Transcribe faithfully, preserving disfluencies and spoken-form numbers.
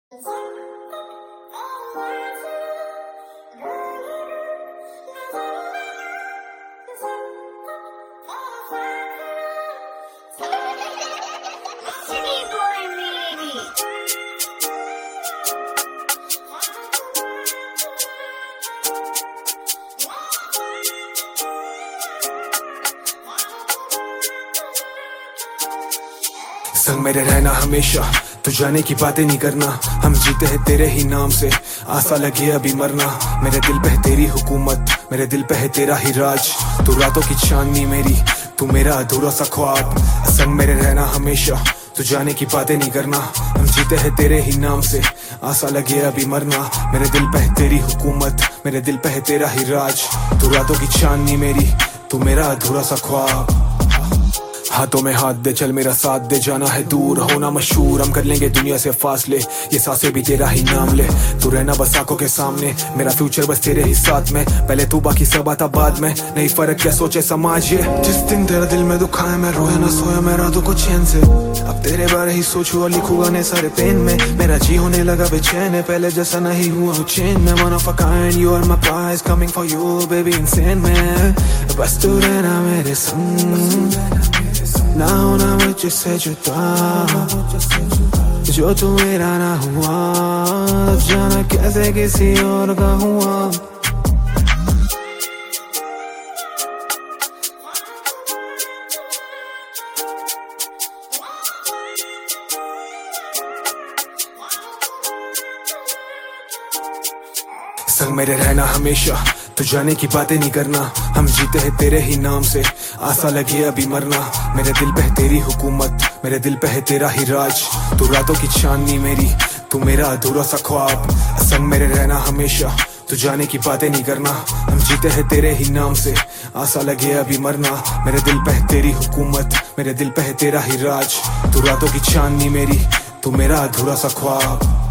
संग मेरे रहना हमेशा, तू जाने की बातें नहीं करना। हम जीते हैं तेरे ही नाम से, आशा लगी अभी मरना। मेरे दिल पे है तेरी हुकूमत, मेरे दिल पे है तेरा ही राज। तू रातों की चांदनी मेरी, तू मेरा अधूरा सा ख्वाब। संग मेरे रहना हमेशा, तू जाने की बातें नहीं करना। हम जीते हैं तेरे ही नाम से, आशा लगे अभी मरना। मेरे दिल पे है तेरी हुकूमत, मेरे दिल पे है तेरा ही राज। तू रातों की चांदनी मेरी, तू मेरा अधूरा सा ख्वाब। हाथों में हाथ दे, चल मेरा साथ दे। जाना है दूर, होना मशहूर, हम कर लेंगे दुनिया से फासले। ये सांसें भी तेरा ही नाम ले, तू रहना बस आंखों के सामने। मेरा फ्यूचर बस तेरे ही साथ में, पहले तू बाकी सब आता बाद में। नहीं फर्क क्या सोचे समाज ये। जिस दिन तेरा दिल में दुखा है, मैं रोया ना सोया, मैं रातों को चैन से। अब तेरे बारे ही सोचू और लिखूं गाने सारे पेन में। मेरा जी होने लगा बेचैन है, पहले जैसा नहीं हुआ चैन में। One of a kind, you are my prize, coming for you baby insane में। बस तू रहना मेरे संग, ना होना मुझसे जुदा। जो तू मेरा ना हुआ, अब जाना कैसे किसी और का हुआ। संग मेरे रहना हमेशा, तू जाने की बातें नहीं करना। हम जीते हैं तेरे ही नाम से, आशा लगी अभी मरना। मेरे दिल पे है तेरी हुकूमत, मेरे दिल पे है तेरा ही राज। तू रातों की चांदनी मेरी, तू मेरा अधूरा सा ख्वाब। संग मेरे रहना हमेशा, तू जाने की बातें नहीं करना। हम जीते हैं तेरे ही नाम से, आशा लगे अभी मरना। मेरे दिल पे है तेरी हुकूमत, मेरे दिल पे है तेरा ही राज। तू रातों की चांदनी मेरी, तू मेरा अधूरा सा ख्वाब।